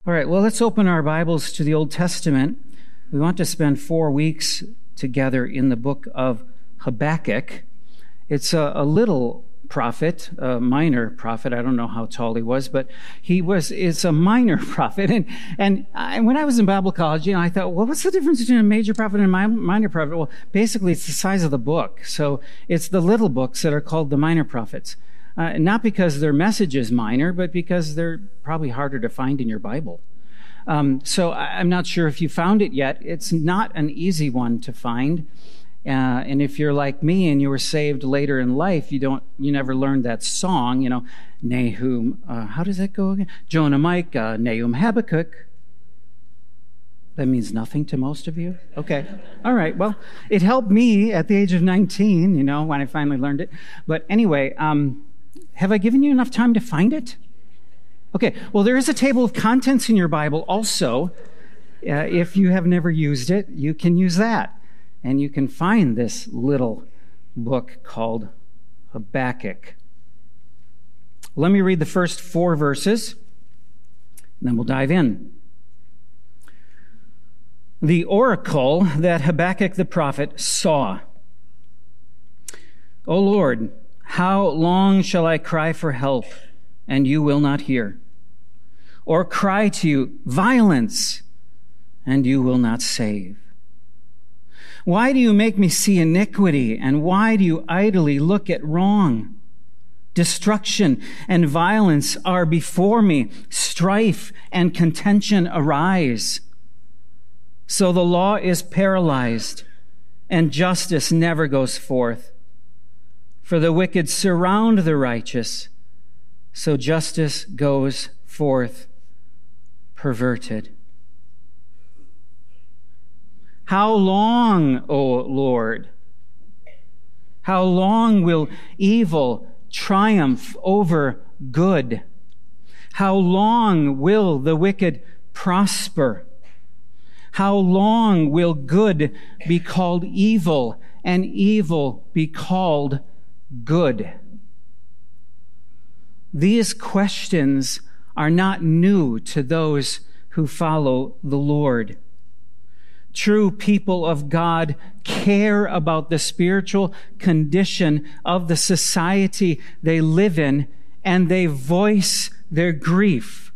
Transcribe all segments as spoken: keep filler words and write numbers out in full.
All right, well, let's open our Bibles to the Old Testament. We want to spend four weeks together in the book of Habakkuk. It's a, a little prophet, a minor prophet. I don't know how tall he was, but he was, it's a minor prophet. And and I, when I was in Bible college, you know, I thought, well, what's the difference between a major prophet and a minor prophet? Well, basically, it's the size of the book. So it's the little books that are called the minor prophets. Uh, not because their message is minor, but because they're probably harder to find in your Bible. Um, so I, I'm not sure if you found it yet. It's not an easy one to find. Uh, and if you're like me and you were saved later in life, you don't, you never learned that song, you know, Nahum, uh, how does that go again? Jonah, Micah, Nahum, Habakkuk. That means nothing to most of you? Okay. All right. Well, it helped me at the age of nineteen, you know, when I finally learned it. But anyway, um, have I given you enough time to find it? Okay. Well, there is a table of contents in your Bible also. Uh, if you have never used it, you can use that. And you can find this little book called Habakkuk. Let me read the first four verses, and then we'll dive in. The oracle that Habakkuk the prophet saw. O Lord, how long shall I cry for help, and you will not hear? Or cry to you, violence, and you will not save? Why do you make me see iniquity, and why do you idly look at wrong? Destruction and violence are before me. Strife and contention arise. So the law is paralyzed, and justice never goes forth. For the wicked surround the righteous, so justice goes forth perverted. How long, O Lord? How long will evil triumph over good? How long will the wicked prosper? How long will good be called evil and evil be called good? These questions are not new to those who follow the Lord. True people of God care about the spiritual condition of the society they live in, and they voice their grief.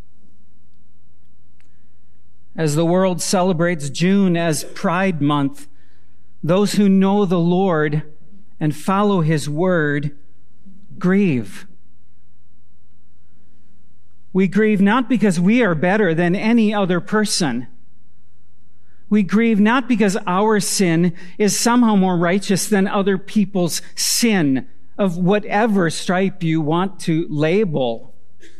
As the world celebrates June as Pride Month, those who know the Lord and follow His word grieve. We grieve not because we are better than any other person. We grieve not because our sin is somehow more righteous than other people's sin, of whatever stripe you want to label.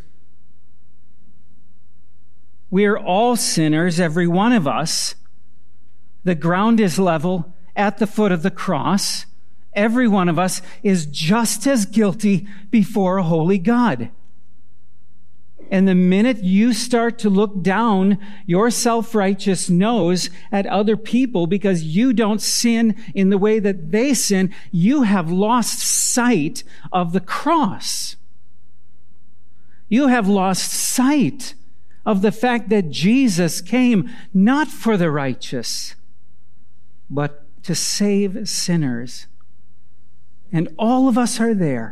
We are all sinners, every one of us. The ground is level at the foot of the cross. Every one of us is just as guilty before a holy God. And the minute you start to look down your self-righteous nose at other people because you don't sin in the way that they sin, you have lost sight of the cross. You have lost sight of the fact that Jesus came not for the righteous, but to save sinners. And all of us are there.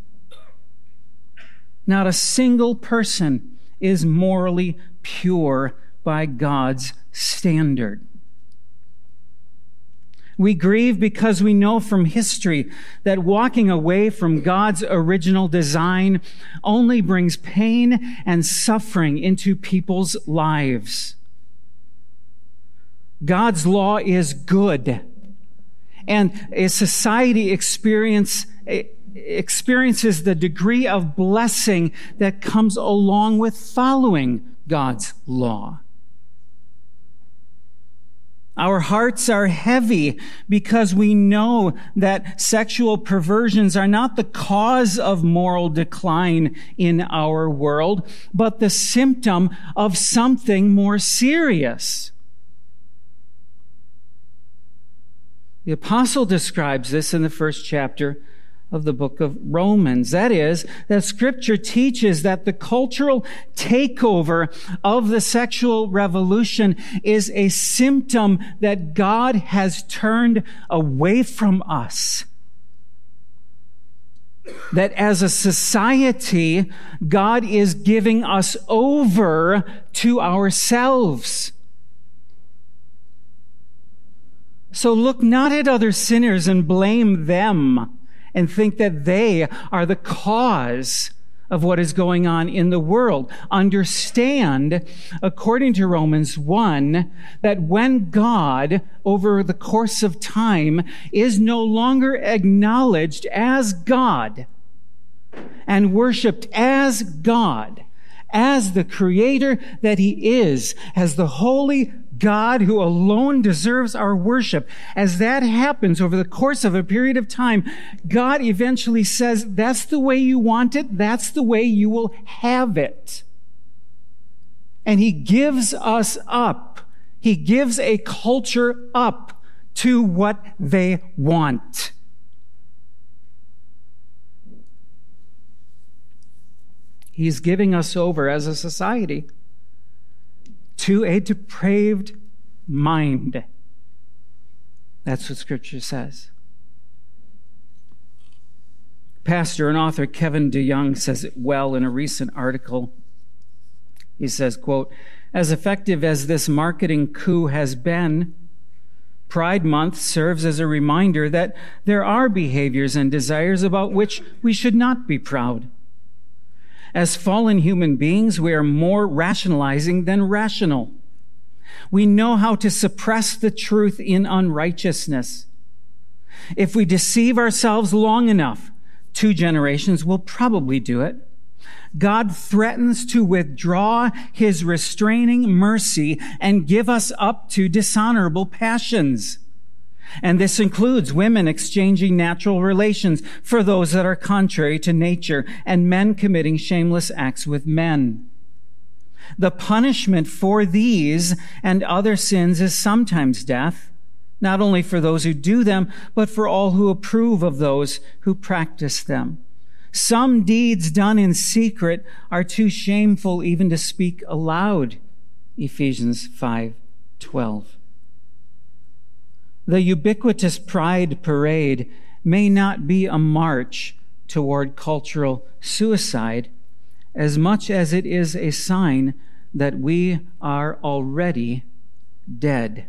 Not a single person is morally pure by God's standard. We grieve because we know from history that walking away from God's original design only brings pain and suffering into people's lives. God's law is good, and a society experience experiences the degree of blessing that comes along with following God's law. Our hearts are heavy because we know that sexual perversions are not the cause of moral decline in our world, but the symptom of something more serious. The apostle describes this in the first chapter of the book of Romans. That is, that Scripture teaches that the cultural takeover of the sexual revolution is a symptom that God has turned away from us. That as a society, God is giving us over to ourselves. So look not at other sinners and blame them and think that they are the cause of what is going on in the world. Understand, according to Romans one, that when God, over the course of time, is no longer acknowledged as God and worshiped as God, as the Creator that He is, as the holy God who alone deserves our worship. As that happens over the course of a period of time, God eventually says, that's the way you want it, that's the way you will have it. And He gives us up. He gives a culture up to what they want. He's giving us over as a society to a depraved mind. That's what Scripture says. Pastor and author Kevin DeYoung says it well in a recent article. He says, quote, "As effective as this marketing coup has been, Pride Month serves as a reminder that there are behaviors and desires about which we should not be proud. As fallen human beings, we are more rationalizing than rational. We know how to suppress the truth in unrighteousness. If we deceive ourselves long enough, two generations will probably do it. God threatens to withdraw His restraining mercy and give us up to dishonorable passions. And this includes women exchanging natural relations for those that are contrary to nature, and men committing shameless acts with men. The punishment for these and other sins is sometimes death, not only for those who do them, but for all who approve of those who practice them. Some deeds done in secret are too shameful even to speak aloud." Ephesians five twelve. The ubiquitous pride parade may not be a march toward cultural suicide as much as it is a sign that we are already dead.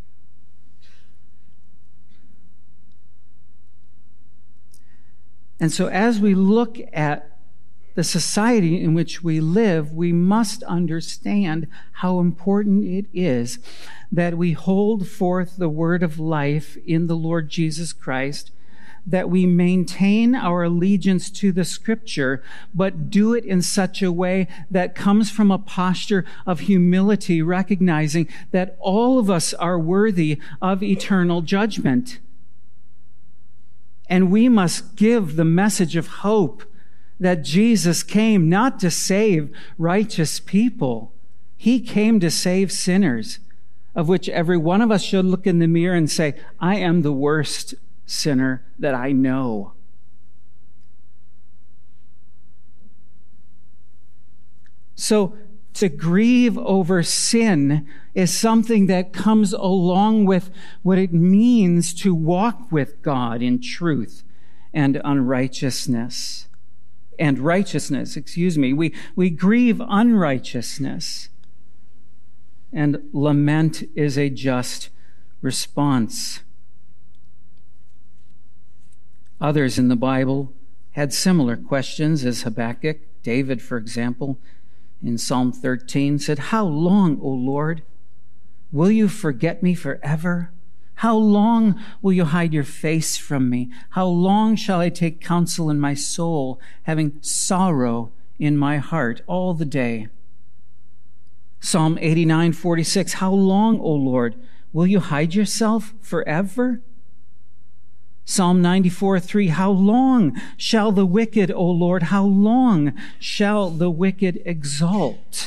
And so as we look at the society in which we live, we must understand how important it is that we hold forth the word of life in the Lord Jesus Christ, that we maintain our allegiance to the Scripture, but do it in such a way that comes from a posture of humility, recognizing that all of us are worthy of eternal judgment. And we must give the message of hope that Jesus came not to save righteous people. He came to save sinners, of which every one of us should look in the mirror and say, I am the worst sinner that I know. So to grieve over sin is something that comes along with what it means to walk with God in truth and unrighteousness. And righteousness, excuse me. We, we grieve unrighteousness. And lament is a just response. Others in the Bible had similar questions, as Habakkuk. David, for example, in Psalm thirteen said, "How long, O Lord, will you forget me forever? How long will you hide your face from me? How long shall I take counsel in my soul, having sorrow in my heart all the day?" Psalm eighty-nine forty-six, "How long, O Lord, will you hide yourself forever?" Psalm ninety-four three, "How long shall the wicked, O Lord, how long shall the wicked exalt?"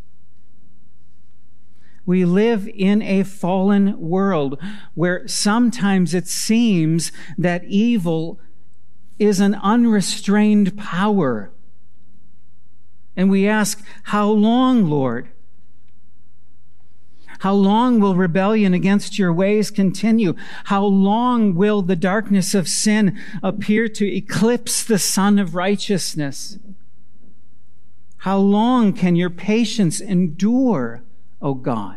We live in a fallen world where sometimes it seems that evil is an unrestrained power. And we ask, how long, Lord? How long will rebellion against your ways continue? How long will the darkness of sin appear to eclipse the sun of righteousness? How long can your patience endure, O God?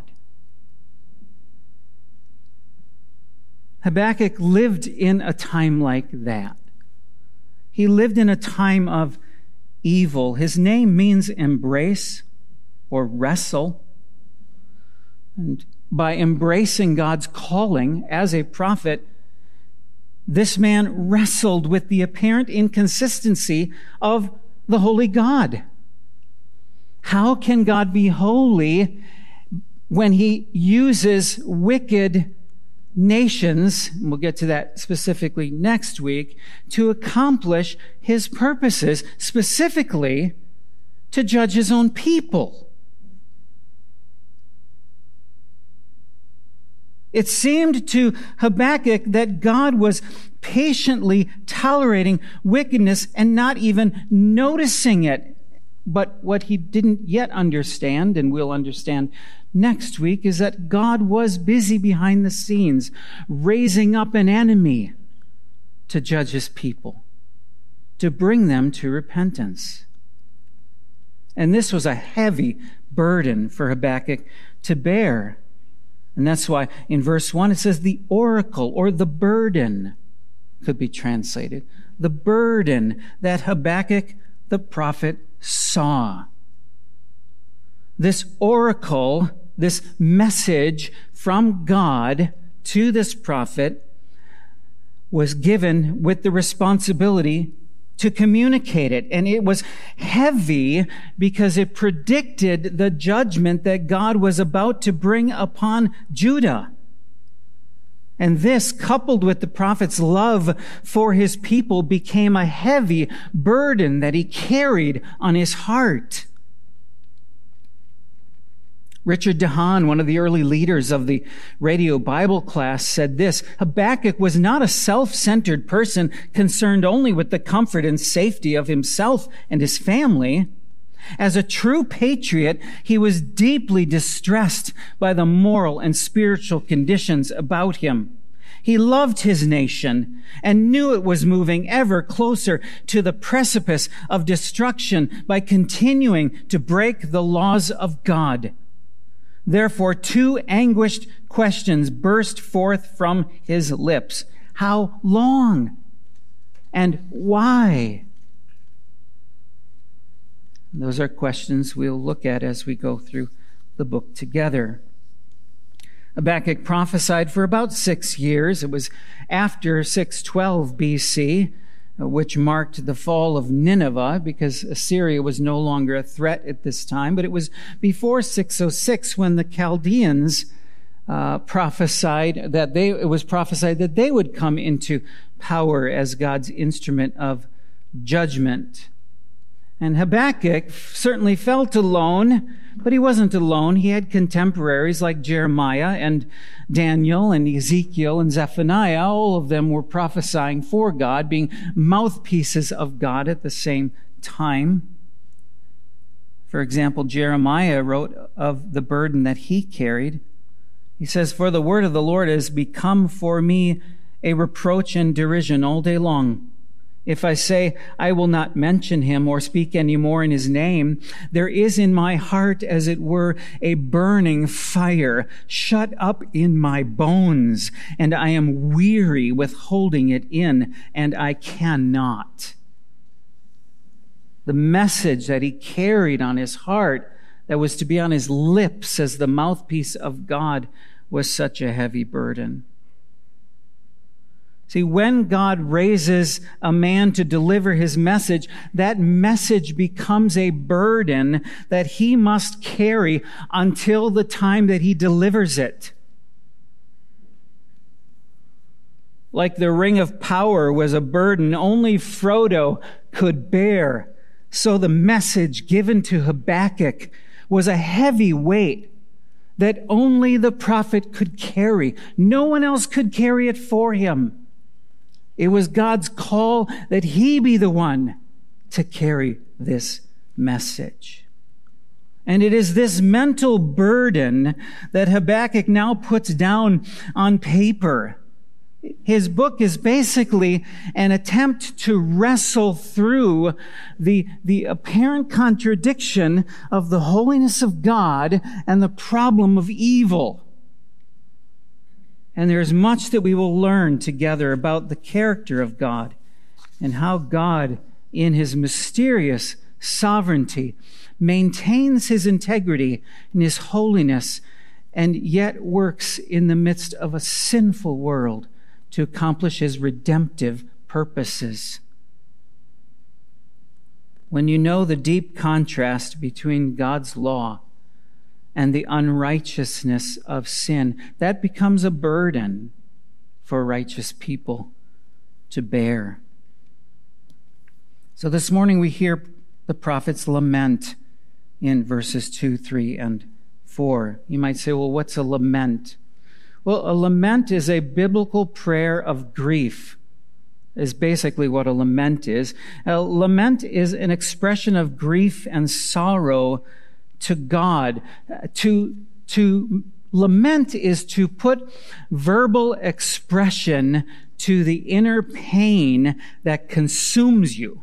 Habakkuk lived in a time like that. He lived in a time of evil. His name means embrace or wrestle. And by embracing God's calling as a prophet, this man wrestled with the apparent inconsistency of the holy God. How can God be holy when he uses wicked nations, and we'll get to that specifically next week, to accomplish his purposes, specifically to judge his own people? It seemed to Habakkuk that God was patiently tolerating wickedness and not even noticing it. But what he didn't yet understand, and we'll understand next week, is that God was busy behind the scenes, raising up an enemy to judge his people, to bring them to repentance. And this was a heavy burden for Habakkuk to bear. And that's why in verse one it says the oracle, or the burden, could be translated. The burden that Habakkuk the prophet saw. This oracle, this message from God to this prophet, was given with the responsibility to communicate it. And it was heavy because it predicted the judgment that God was about to bring upon Judah. And this, coupled with the prophet's love for his people, became a heavy burden that he carried on his heart. Richard DeHaan, one of the early leaders of the radio Bible class, said this: Habakkuk was not a self-centered person concerned only with the comfort and safety of himself and his family. As a true patriot, he was deeply distressed by the moral and spiritual conditions about him. He loved his nation and knew it was moving ever closer to the precipice of destruction by continuing to break the laws of God. Therefore, two anguished questions burst forth from his lips. How long? And why? Those are questions we'll look at as we go through the book together. Habakkuk prophesied for about six years. It was after six twelve B C, which marked the fall of Nineveh, because Assyria was no longer a threat at this time. But it was before six oh six when the Chaldeans uh, prophesied that they, it was prophesied that they would come into power as God's instrument of judgment. And Habakkuk certainly felt alone, but he wasn't alone. He had contemporaries like Jeremiah and Daniel and Ezekiel and Zephaniah. All of them were prophesying for God, being mouthpieces of God at the same time. For example, Jeremiah wrote of the burden that he carried. He says, "For the word of the Lord has become for me a reproach and derision all day long. If I say, I will not mention him or speak any more in his name, there is in my heart, as it were, a burning fire shut up in my bones, and I am weary with holding it in, and I cannot." The message that he carried on his heart, that was to be on his lips as the mouthpiece of God, was such a heavy burden. See, when God raises a man to deliver his message, that message becomes a burden that he must carry until the time that he delivers it. Like the ring of power was a burden only Frodo could bear, so the message given to Habakkuk was a heavy weight that only the prophet could carry. No one else could carry it for him. It was God's call that he be the one to carry this message. And it is this mental burden that Habakkuk now puts down on paper. His book is basically an attempt to wrestle through the, the apparent contradiction of the holiness of God and the problem of evil. And there's much that we will learn together about the character of God and how God, in his mysterious sovereignty, maintains his integrity and his holiness, and yet works in the midst of a sinful world to accomplish his redemptive purposes. When you know the deep contrast between God's law and the unrighteousness of sin, that becomes a burden for righteous people to bear. So this morning we hear the prophet's lament in verses two, three, and four. You might say, well, what's a lament? Well, a lament is a biblical prayer of grief, is basically what a lament is. A lament is an expression of grief and sorrow to God. To, to lament is to put verbal expression to the inner pain that consumes you.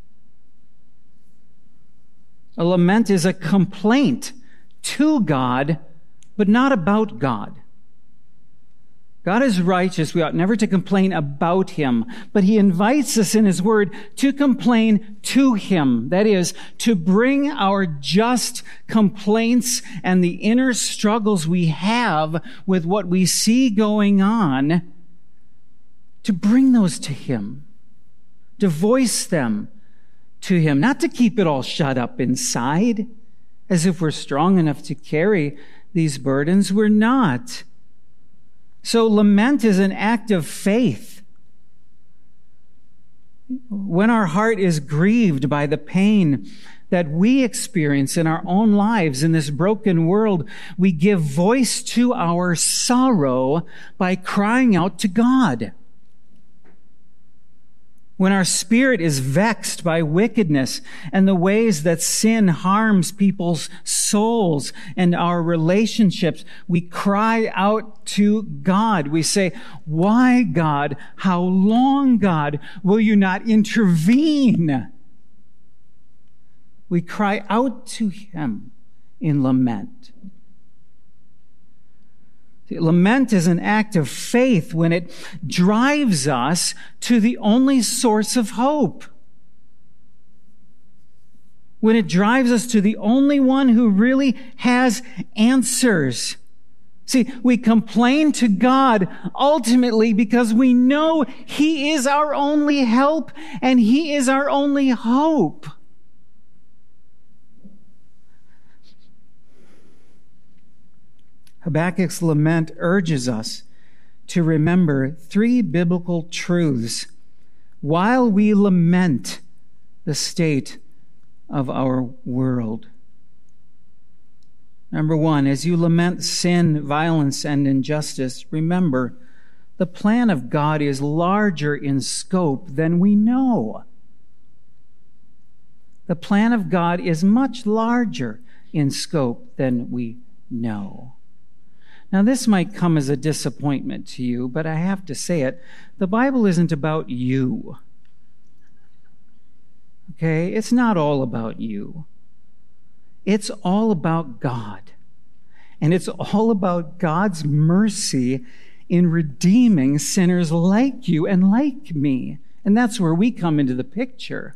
A lament is a complaint to God, but not about God. God is righteous. We ought never to complain about him, but he invites us in his word to complain to him. That is, to bring our just complaints and the inner struggles we have with what we see going on, to bring those to him, to voice them to him, not to keep it all shut up inside, as if we're strong enough to carry these burdens. We're not. So lament is an act of faith. When our heart is grieved by the pain that we experience in our own lives in this broken world, we give voice to our sorrow by crying out to God. When our spirit is vexed by wickedness and the ways that sin harms people's souls and our relationships, we cry out to God. We say, "Why, God? How long, God? Will you not intervene?" We cry out to him in lament. Lament is an act of faith when it drives us to the only source of hope. When it drives us to the only one who really has answers. See, we complain to God ultimately because we know he is our only help and he is our only hope. Habakkuk's lament urges us to remember three biblical truths while we lament the state of our world. Number one, as you lament sin, violence, and injustice, remember the plan of God is larger in scope than we know. The plan of God is much larger in scope than we know. Now, this might come as a disappointment to you, but I have to say it. The Bible isn't about you. Okay? It's not all about you. It's all about God. And it's all about God's mercy in redeeming sinners like you and like me. And that's where we come into the picture.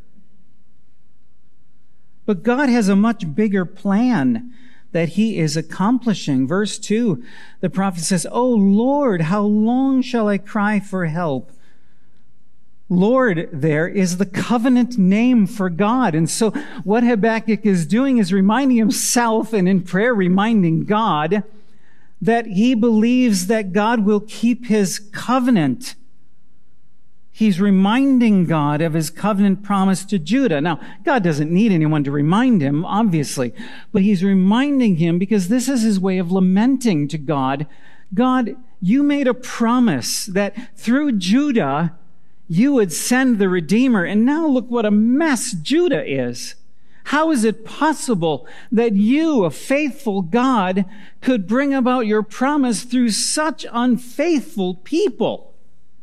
But God has a much bigger plan that he is accomplishing. Verse two, the prophet says, "Oh Lord, how long shall I cry for help?" Lord there is the covenant name for God. And so what Habakkuk is doing is reminding himself and in prayer reminding God that he believes that God will keep his covenant. He's reminding God of his covenant promise to Judah. Now, God doesn't need anyone to remind him, obviously, but he's reminding him because this is his way of lamenting to God. God, you made a promise that through Judah, you would send the Redeemer. And now look what a mess Judah is. How is it possible that you, a faithful God, could bring about your promise through such unfaithful people?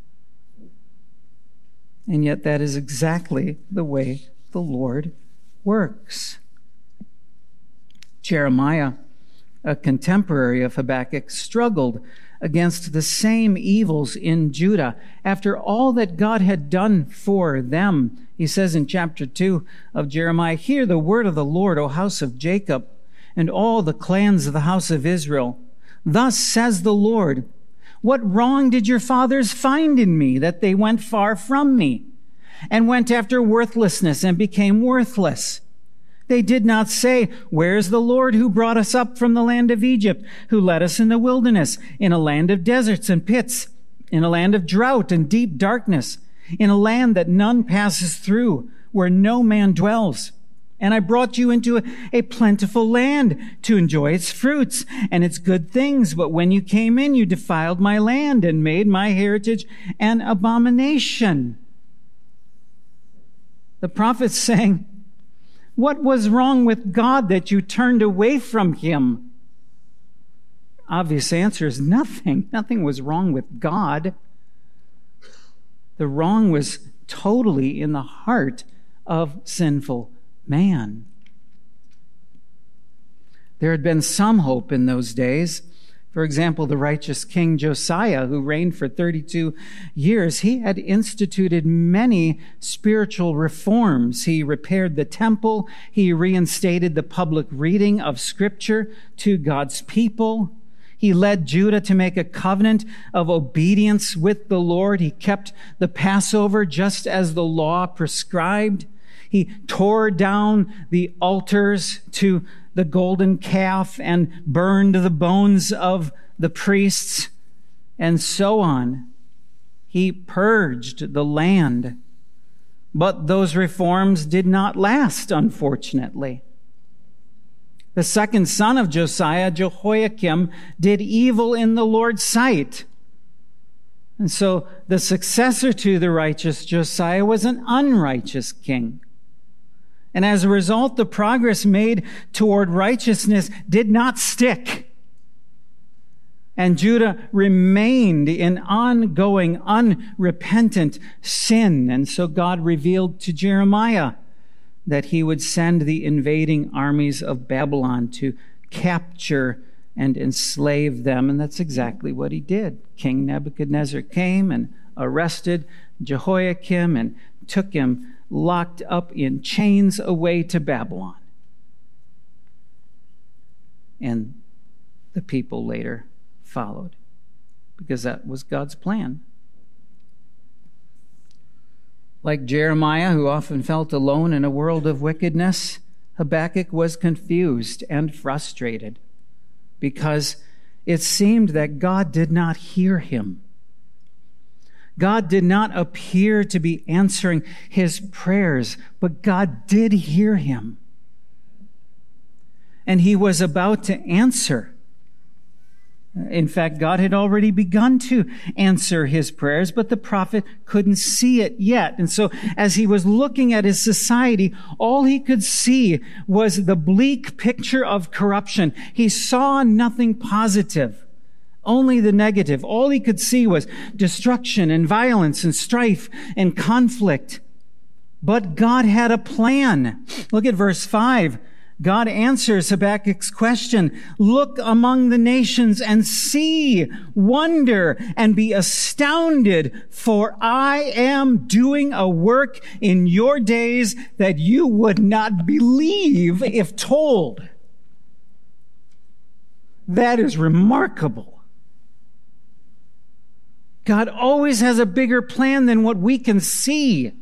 And yet that is exactly the way the Lord works. Jeremiah, a contemporary of Habakkuk, struggled against the same evils in Judah after all that God had done for them. He says in chapter two of Jeremiah, "Hear the word of the Lord, O house of Jacob, and all the clans of the house of Israel. Thus says the Lord, what wrong did your fathers find in me, that they went far from me, and went after worthlessness and became worthless? They did not say, where is the Lord who brought us up from the land of Egypt, who led us in the wilderness, in a land of deserts and pits, in a land of drought and deep darkness, in a land that none passes through, where no man dwells. And I brought you into a, a plentiful land to enjoy its fruits and its good things. But when you came in, you defiled my land and made my heritage an abomination." The prophet's saying, what was wrong with God that you turned away from him? Obvious answer is nothing. Nothing was wrong with God. The wrong was totally in the heart of sinful man. There had been some hope in those days. For example, the righteous King Josiah, who reigned for thirty-two years, he had instituted many spiritual reforms. He repaired the temple. He reinstated the public reading of Scripture to God's people. He led Judah to make a covenant of obedience with the Lord. He kept the Passover just as the law prescribed. He tore down the altars to the golden calf and burned the bones of the priests, and so on. He purged the land. But those reforms did not last, unfortunately. The second son of Josiah, Jehoiakim, did evil in the Lord's sight. And so the successor to the righteous Josiah was an unrighteous king. And as a result, the progress made toward righteousness did not stick. And Judah remained in ongoing, unrepentant sin. And so God revealed to Jeremiah that he would send the invading armies of Babylon to capture and enslave them. And that's exactly what he did. King Nebuchadnezzar came and arrested Jehoiakim and took him locked up in chains away to Babylon. And the people later followed, because that was God's plan. Like Jeremiah, who often felt alone in a world of wickedness, Habakkuk was confused and frustrated because it seemed that God did not hear him. God did not appear to be answering his prayers, but God did hear him. And he was about to answer. In fact, God had already begun to answer his prayers, but the prophet couldn't see it yet. And so as he was looking at his society, all he could see was the bleak picture of corruption. He saw nothing positive. Only the negative. All he could see was destruction and violence and strife and conflict. But God had a plan. Look at verse five. God answers Habakkuk's question. Look among the nations and see, wonder, and be astounded, for I am doing a work in your days that you would not believe if told. That is remarkable. God always has a bigger plan than what we can see.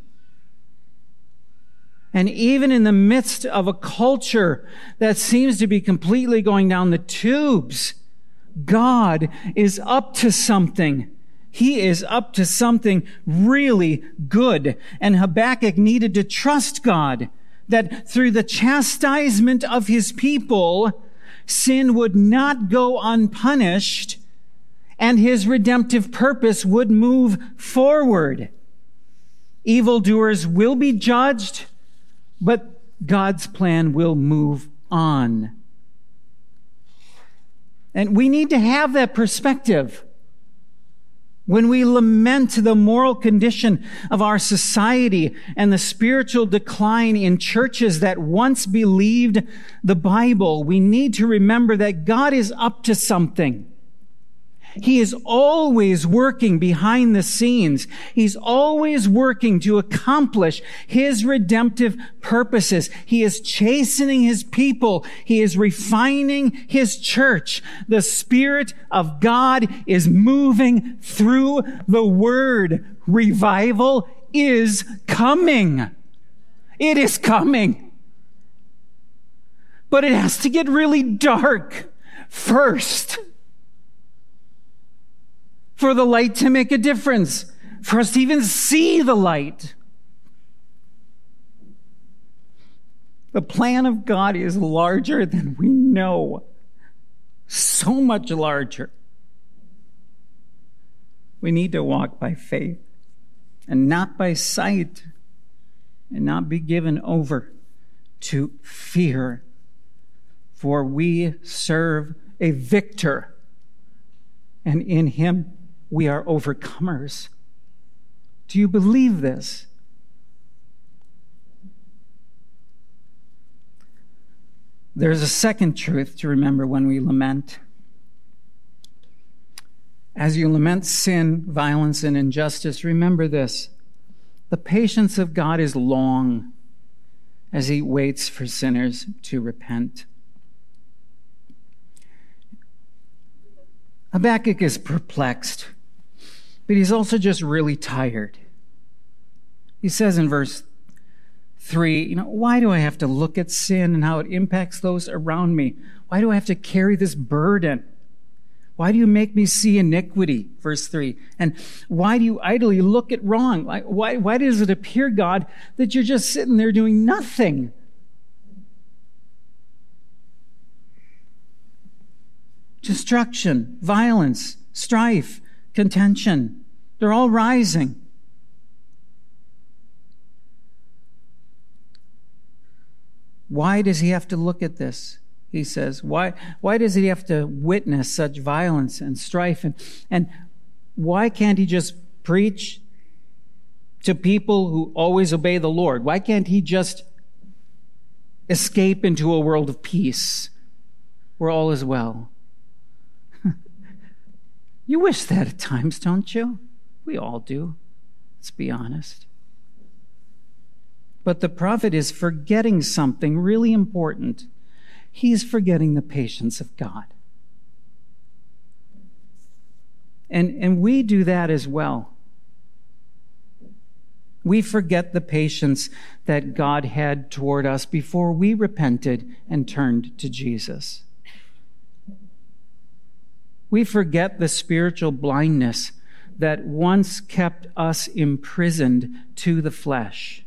And even in the midst of a culture that seems to be completely going down the tubes, God is up to something. He is up to something really good. And Habakkuk needed to trust God that through the chastisement of his people, sin would not go unpunished, and his redemptive purpose would move forward. Evildoers will be judged, but God's plan will move on. And we need to have that perspective. When we lament the moral condition of our society and the spiritual decline in churches that once believed the Bible, we need to remember that God is up to something. He is always working behind the scenes. He's always working to accomplish His redemptive purposes. He is chastening His people. He is refining His church. The Spirit of God is moving through the Word. Revival is coming. It is coming. But it has to get really dark first, for the light to make a difference, for us to even see the light. The plan of God is larger than we know, so much larger. We need to walk by faith and not by sight, and not be given over to fear, for we serve a victor, and in Him we are overcomers. Do you believe this? There's a second truth to remember when we lament. As you lament sin, violence, and injustice, remember this: the patience of God is long as He waits for sinners to repent. Habakkuk is perplexed, but he's also just really tired. He says in verse three, you know, why do I have to look at sin and how it impacts those around me? Why do I have to carry this burden? Why do you make me see iniquity? Verse three. And why do you idly look at wrong? Why, why, why does it appear, God, that you're just sitting there doing nothing? Destruction, violence, strife, contention, they're all rising. Why does he have to look at this? He says, why, why does he have to witness such violence and strife? And, and why can't he just preach to people who always obey the Lord? Why can't he just escape into a world of peace where all is well? You wish that at times, don't you? We all do. Let's be honest. But the prophet is forgetting something really important. He's forgetting the patience of God. And, and we do that as well. We forget the patience that God had toward us before we repented and turned to Jesus. We forget the spiritual blindness that once kept us imprisoned to the flesh.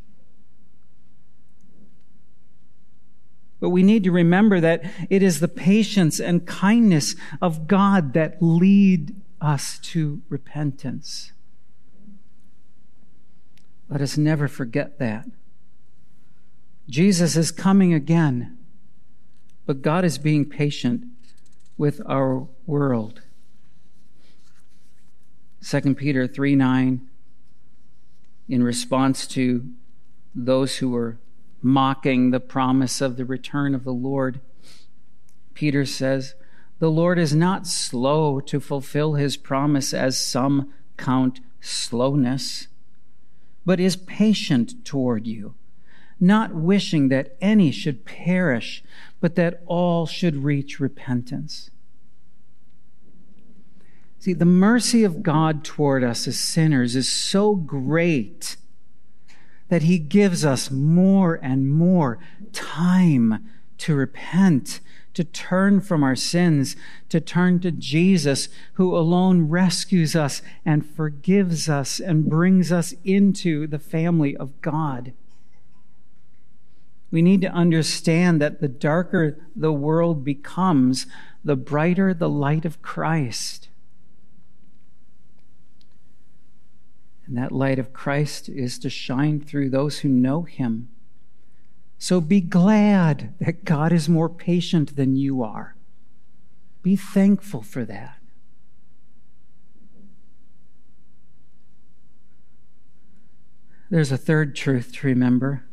But we need to remember that it is the patience and kindness of God that lead us to repentance. Let us never forget that. Jesus is coming again, but God is being patient with our world. Second Peter three nine, in response to those who were mocking the promise of the return of the Lord, Peter says, "The Lord is not slow to fulfill His promise, as some count slowness, but is patient toward you, not wishing that any should perish, but that all should reach repentance." See, the mercy of God toward us as sinners is so great that He gives us more and more time to repent, to turn from our sins, to turn to Jesus, who alone rescues us and forgives us and brings us into the family of God. We need to understand that the darker the world becomes, the brighter the light of Christ. And that light of Christ is to shine through those who know him. So be glad that God is more patient than you are. Be thankful for that. There's a third truth to remember.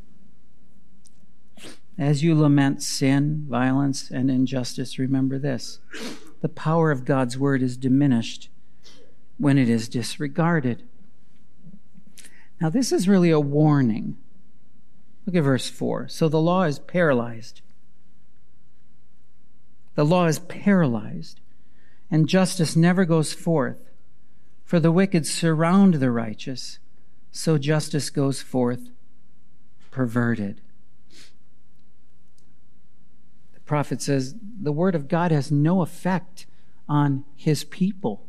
As you lament sin, violence, and injustice, remember this. The power of God's word is diminished when it is disregarded. Now, this is really a warning. Look at verse four. So the law is paralyzed. The law is paralyzed, and justice never goes forth. For the wicked surround the righteous, so justice goes forth perverted. The prophet says the word of God has no effect on his people.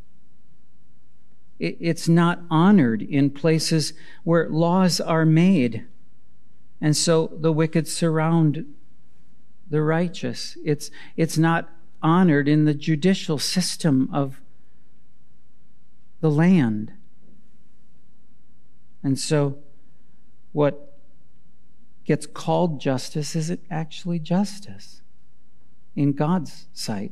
It's not honored in places where laws are made. And so the wicked surround the righteous. It's, it's not honored in the judicial system of the land. And so what gets called justice isn't actually justice in God's sight.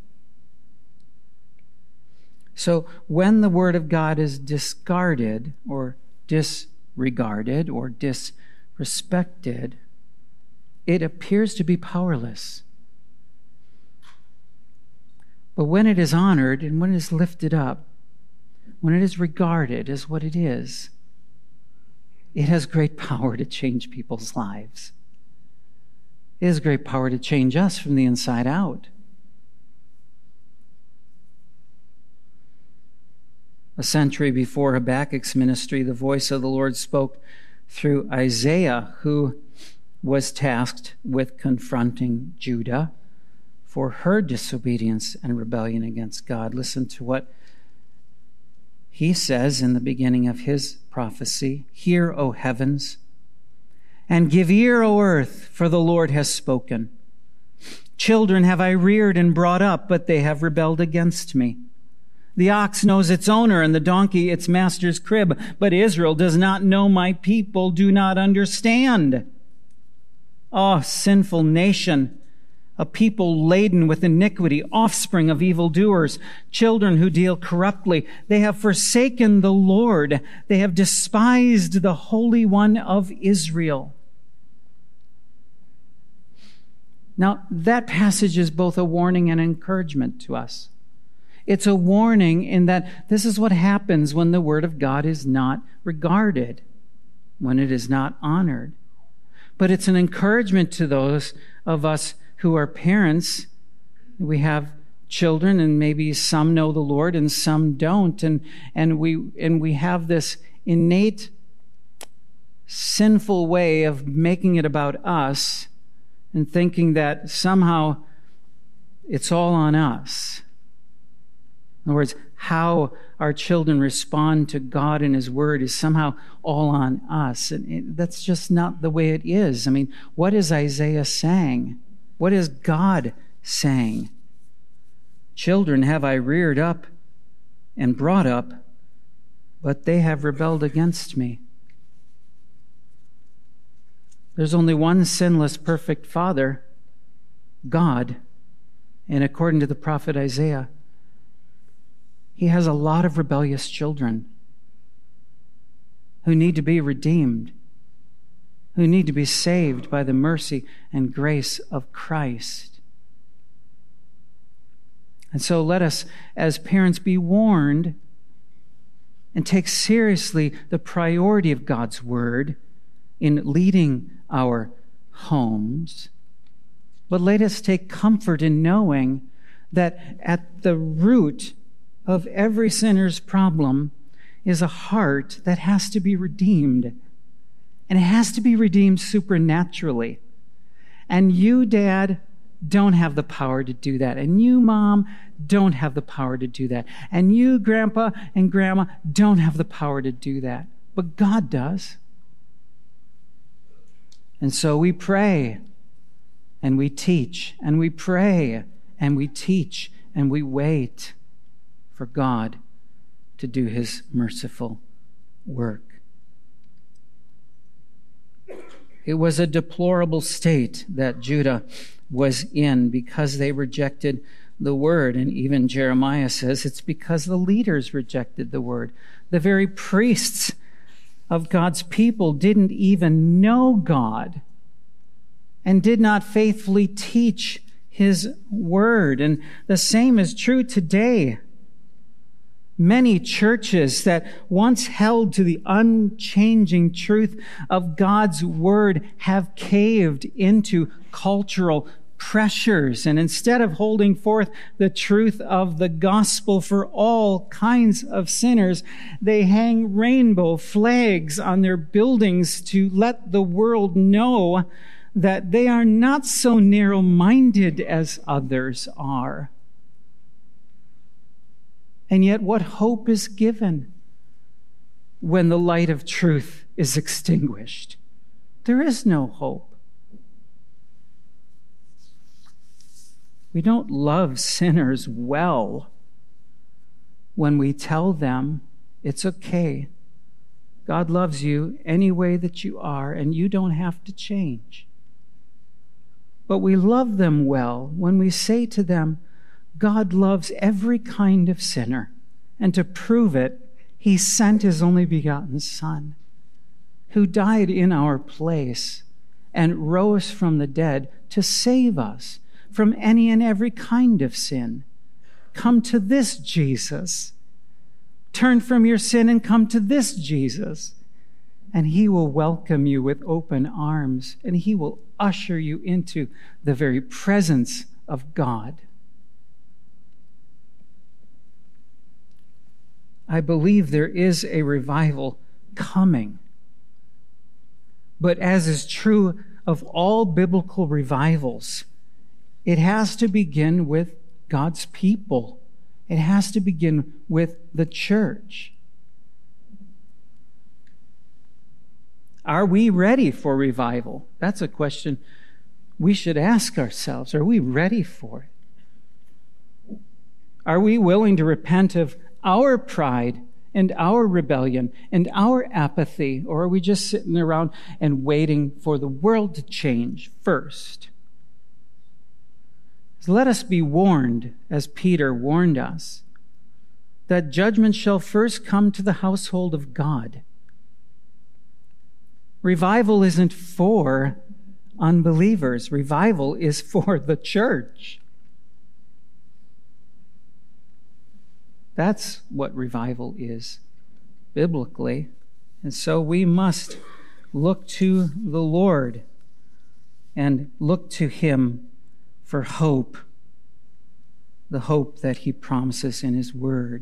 So when the word of God is discarded or disregarded or disrespected, it appears to be powerless. But when it is honored and when it is lifted up, when it is regarded as what it is, it has great power to change people's lives. It has great power to change us from the inside out. A century before Habakkuk's ministry, the voice of the Lord spoke through Isaiah, who was tasked with confronting Judah for her disobedience and rebellion against God. Listen to what he says in the beginning of his prophecy. Hear, O heavens, and give ear, O earth, for the Lord has spoken. Children have I reared and brought up, but they have rebelled against me. The ox knows its owner and the donkey its master's crib, but Israel does not know, my people do not understand. Oh, sinful nation, a people laden with iniquity, offspring of evildoers, children who deal corruptly. They have forsaken the Lord. They have despised the Holy One of Israel. Now, that passage is both a warning and encouragement to us. It's a warning in that this is what happens when the word of God is not regarded, when it is not honored. But it's an encouragement to those of us who are parents. We have children, and maybe some know the Lord and some don't, and and we and we have this innate sinful way of making it about us and thinking that somehow it's all on us. In other words, how our children respond to God and his word is somehow all on us. And it, that's just not the way it is. I mean, what is Isaiah saying? What is God saying? Children have I reared up and brought up, but they have rebelled against me. There's only one sinless, perfect Father, God. And according to the prophet Isaiah, he has a lot of rebellious children who need to be redeemed, who need to be saved by the mercy and grace of Christ. And so let us, as parents, be warned and take seriously the priority of God's word in leading our homes. But let us take comfort in knowing that at the root of every sinner's problem is a heart that has to be redeemed. And it has to be redeemed supernaturally. And you, Dad, don't have the power to do that. And you, Mom, don't have the power to do that. And you, Grandpa and Grandma, don't have the power to do that. But God does. And so we pray and we teach and we pray and we teach and we wait for God to do his merciful work. It was a deplorable state that Judah was in because they rejected the word. And even Jeremiah says it's because the leaders rejected the word. The very priests of God's people didn't even know God and did not faithfully teach his word. And the same is true today. Many churches that once held to the unchanging truth of God's word have caved into cultural pressures. And instead of holding forth the truth of the gospel for all kinds of sinners, they hang rainbow flags on their buildings to let the world know that they are not so narrow-minded as others are. And yet, what hope is given when the light of truth is extinguished? There is no hope. We don't love sinners well when we tell them it's okay. God loves you any way that you are, and you don't have to change. But we love them well when we say to them, God loves every kind of sinner, and to prove it, he sent his only begotten Son, who died in our place and rose from the dead to save us from any and every kind of sin. Come to this Jesus. Turn from your sin and come to this Jesus, and he will welcome you with open arms, and he will usher you into the very presence of God. I believe there is a revival coming. But as is true of all biblical revivals, it has to begin with God's people. It has to begin with the church. Are we ready for revival? That's a question we should ask ourselves. Are we ready for it? Are we willing to repent of our pride and our rebellion and our apathy, or are we just sitting around and waiting for the world to change first? So let us be warned, as Peter warned us, that judgment shall first come to the household of God. Revival isn't for unbelievers. Revival is for the church. That's what revival is biblically. And so we must look to the Lord and look to him for hope, the hope that he promises in his word.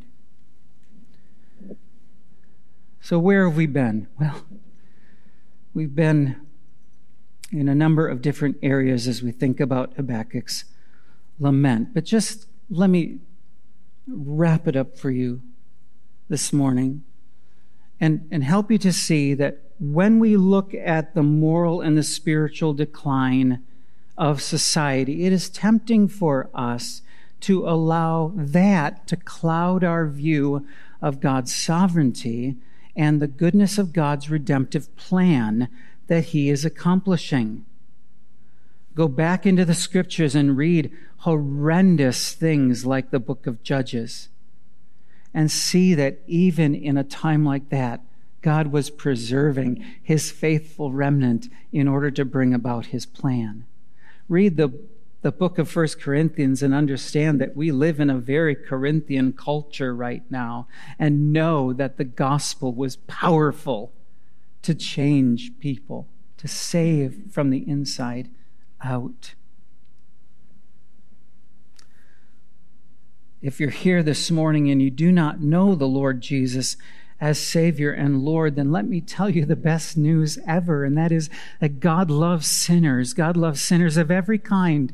So where have we been? Well, we've been in a number of different areas as we think about Habakkuk's lament. But just let me wrap it up for you this morning and, and help you to see that when we look at the moral and the spiritual decline of society, it is tempting for us to allow that to cloud our view of God's sovereignty and the goodness of God's redemptive plan that he is accomplishing. Go back into the scriptures and read horrendous things like the book of Judges and see that even in a time like that, God was preserving his faithful remnant in order to bring about his plan. Read the, the book of First Corinthians and understand that we live in a very Corinthian culture right now, and know that the gospel was powerful to change people, to save from the inside out. If you're here this morning and you do not know the Lord Jesus as Savior and Lord, then let me tell you the best news ever, and that is that God loves sinners. God loves sinners of every kind.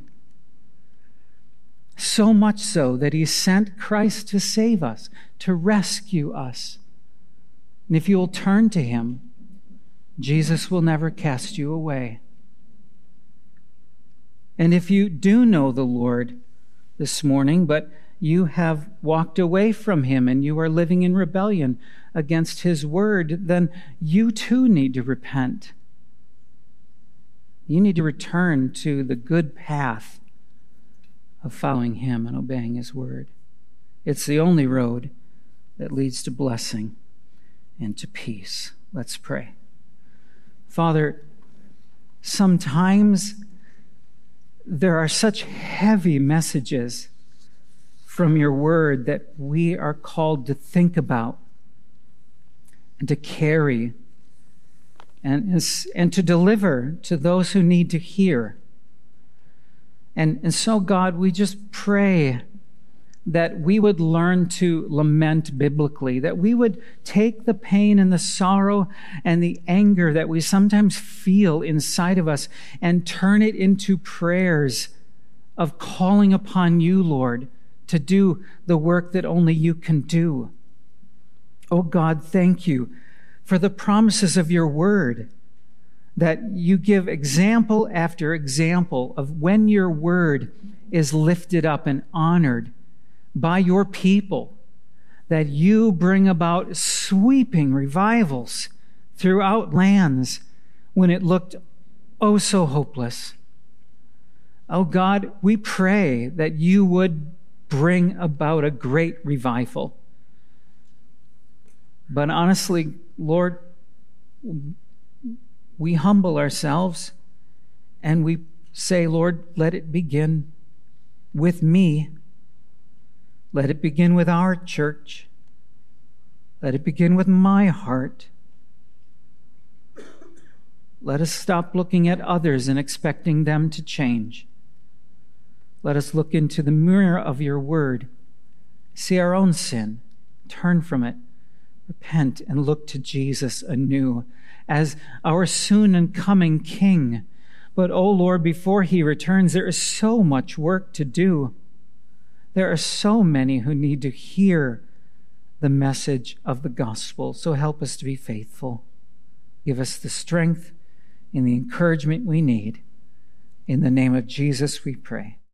So much so that he sent Christ to save us, to rescue us. And if you will turn to him, Jesus will never cast you away. And if you do know the Lord this morning, but you have walked away from him and you are living in rebellion against his word, then you too need to repent. You need to return to the good path of following him and obeying his word. It's the only road that leads to blessing and to peace. Let's pray. Father, sometimes there are such heavy messages from your word that we are called to think about and to carry and, and to deliver to those who need to hear. And, and so, God, we just pray that we would learn to lament biblically, that we would take the pain and the sorrow and the anger that we sometimes feel inside of us and turn it into prayers of calling upon you, Lord, to do the work that only you can do. Oh God, thank you for the promises of your word, that you give example after example of when your word is lifted up and honored by your people, that you bring about sweeping revivals throughout lands when it looked oh so hopeless. Oh God, we pray that you would bring about a great revival. But honestly, Lord, we humble ourselves and we say, Lord, let it begin with me. Let it begin with our church. Let it begin with my heart. Let us stop looking at others and expecting them to change. Let us look into the mirror of your word, see our own sin, turn from it, repent, and look to Jesus anew as our soon and coming King. But, oh Lord, before he returns, there is so much work to do. There are so many who need to hear the message of the gospel. So help us to be faithful. Give us the strength and the encouragement we need. In the name of Jesus we pray.